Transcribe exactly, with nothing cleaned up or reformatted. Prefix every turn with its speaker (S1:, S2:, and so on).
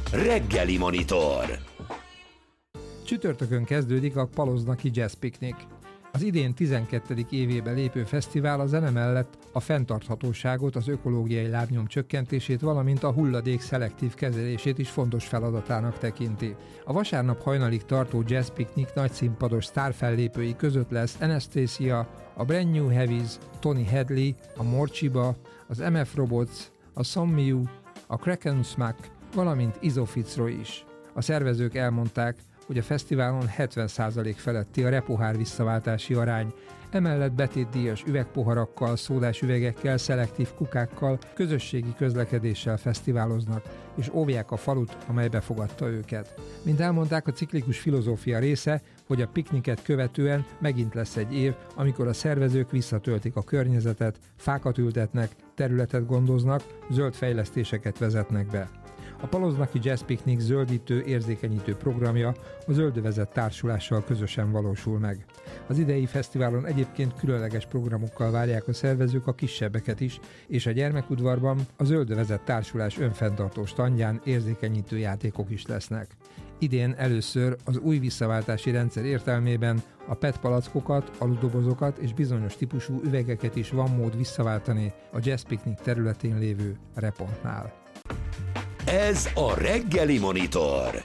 S1: Reggeli Monitor.
S2: Csütörtökön kezdődik a Paloznaki Jazz Picnic. Az idén tizenkettedik évébe lépő fesztivál a zene mellett a fenntarthatóságot, az ökológiai lábnyom csökkentését, valamint a hulladék szelektív kezelését is fontos feladatának tekinti. A vasárnap hajnalig tartó Jazz Picnic nagyszínpados sztárfellépői között lesz Anastacia, a Brand New Heavies, Tony Hadley, a Morcsiba, az em ef Robots, a Sommiu, a Kraken Smack, valamint Izo Fitzroy is. A szervezők elmondták, hogy a fesztiválon hetven százalék feletti a repohár visszaváltási arány, emellett betétdíjas üvegpoharakkal, szódás üvegekkel, szelektív kukákkal, közösségi közlekedéssel fesztiváloznak, és óvják a falut, amely befogadta őket. Mint elmondták, a ciklikus filozófia része, hogy a pikniket követően megint lesz egy év, amikor a szervezők visszatöltik a környezetet, fákat ültetnek, területet gondoznak, zöld fejlesztéseket vezetnek be. A Paloznaki Jazz Picnic zöldítő, érzékenyítő programja a Zöldövezet társulással közösen valósul meg. Az idei fesztiválon egyébként különleges programokkal várják a szervezők a kisebbeket is, és a gyermekudvarban a Zöldövezet társulás önfenntartó standján érzékenyítő játékok is lesznek. Idén először az új visszaváltási rendszer értelmében a pé é té palackokat, aludobozokat és bizonyos típusú üvegeket is van mód visszaváltani a Jazz Picnic területén lévő repontnál.
S1: Ez a Reggeli Monitor.